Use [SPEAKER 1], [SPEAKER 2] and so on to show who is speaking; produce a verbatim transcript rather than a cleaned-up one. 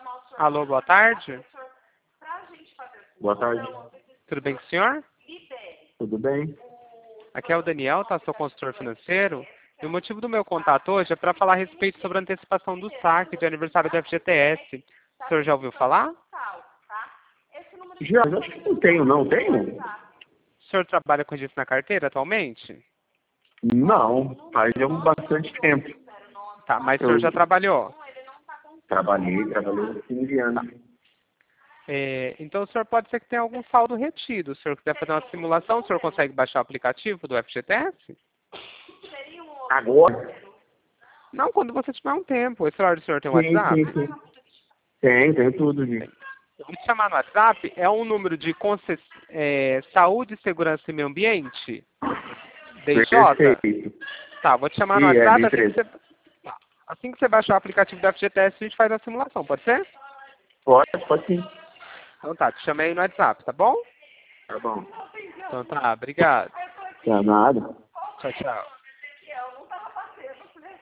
[SPEAKER 1] Alô, boa tarde.
[SPEAKER 2] Boa tarde.
[SPEAKER 1] Tudo bem com o senhor?
[SPEAKER 2] Tudo bem?
[SPEAKER 1] Aqui é o Daniel, tá? Sou consultor financeiro. E o motivo do meu contato hoje é para falar a respeito sobre a antecipação do saque de aniversário do F G T S. O senhor já ouviu falar?
[SPEAKER 2] Já, acho que não tenho, não. Tenho?
[SPEAKER 1] O senhor trabalha com isso na carteira atualmente?
[SPEAKER 2] Não, faz um bastante tempo.
[SPEAKER 1] Tá, mas o
[SPEAKER 2] Eu
[SPEAKER 1] senhor já trabalhou?
[SPEAKER 2] trabalhei, trabalhei uns quinze anos.
[SPEAKER 1] É, então o senhor pode ser que tenha algum saldo retido. Se o senhor quiser fazer uma simulação, o senhor consegue baixar o aplicativo do F G T S?
[SPEAKER 2] Agora?
[SPEAKER 1] Não, quando você tiver um tempo. Esse horário do senhor tem um
[SPEAKER 2] Sim,
[SPEAKER 1] WhatsApp?
[SPEAKER 2] sim, sim. Tem, tem tudo, gente.
[SPEAKER 1] Eu vou te chamar no WhatsApp, é um número de concess... é, Saúde, Segurança e Meio Ambiente? D J?
[SPEAKER 2] Perfeito.
[SPEAKER 1] Tá, vou te chamar no
[SPEAKER 2] E é,
[SPEAKER 1] WhatsApp,
[SPEAKER 2] bem
[SPEAKER 1] assim que
[SPEAKER 2] preso.
[SPEAKER 1] você... tá. Assim que você baixar o aplicativo do F G T S, a gente faz a simulação, pode ser?
[SPEAKER 2] Pode, pode sim.
[SPEAKER 1] Então tá, te chamei no WhatsApp, tá bom?
[SPEAKER 2] Tá bom.
[SPEAKER 1] Então tá, obrigado.
[SPEAKER 2] Tá nada.
[SPEAKER 1] Tchau, tchau.